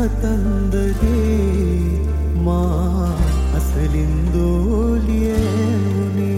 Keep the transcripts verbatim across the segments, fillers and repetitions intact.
කතන්දරේ මා අසලින් දෝලියුනේ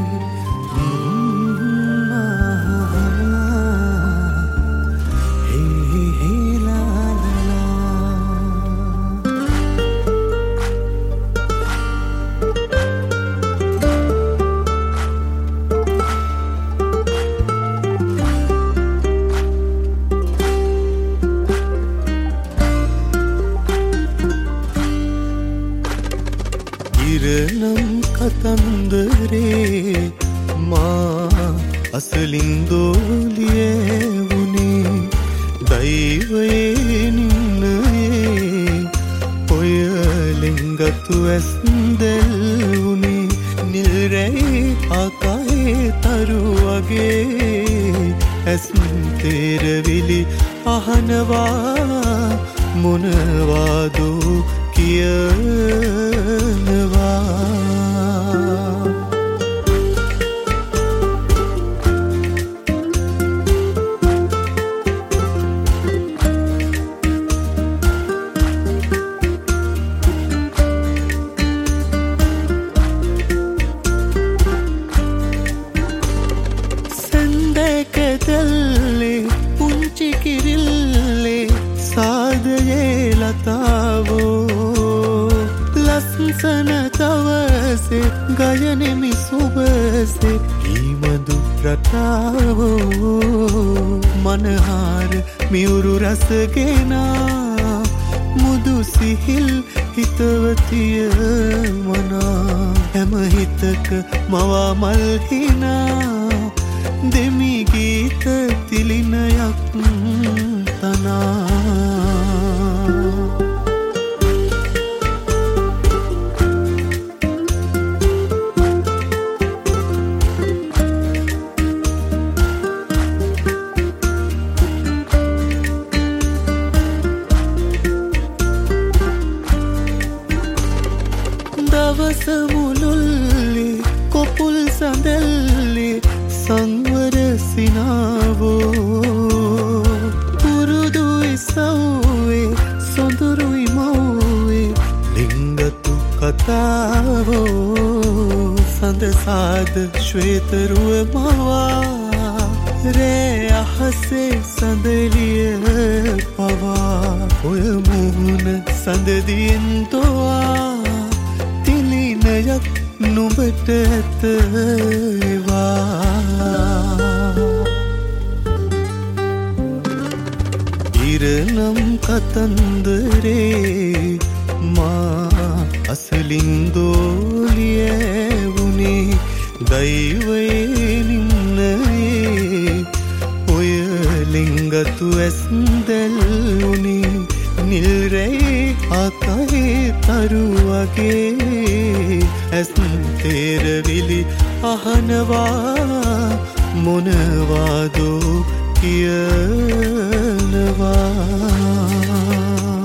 ඉරනම් කතන්දරේ මා අසලින් දෝලියුනේ දෛවයේ නින්නයේ ඔය ලෙන්ගතු ඇස්දැල් වුනේ නිල්රැයි ආකායේ තරු වගේ ඇස් තෙරවිලි අහනවා මොනවාදෝ කියනවා සඳකදල්ලේ පුංචි කිරිල්ලේ සාදයේ ලතාවෝ ලස්සන තවසේ ගයනෙමි සුබසේ ඊමදු රටාවෝ මනහාර මියුරු රසගෙනා මුදු සිහිල් හිතවතිය මනා හැම හිතක මවා මල් හිනා දෙමි ගීත තිලිනයක් තනා දවස මුළුල්ලේ කොපුල් සඳල්ලේ සංවර සිනාවෝ පුරුදු ඉසව්වේ සොඳුරුයි මව්වේ ලිංගතු කතාවෝ සඳසාද ශ්වේතරුව මවා රේ අහසේ සඳලිය පවා ඔය මුහුණ සඳදියෙන් තොවා තිලිනයක් නුඹට ඇතවා ඉරනම් කතන්දරේ මා අසලින් දෝලියුනේ දෛවයේ නින්නයේ ඔය ලිංගතු ඇස්දැල් වුනේ නිල්රැයි ආකායේ තරු වගේ ඇස් තෙරවිලි අහනවා මොනවාදෝ කියනවා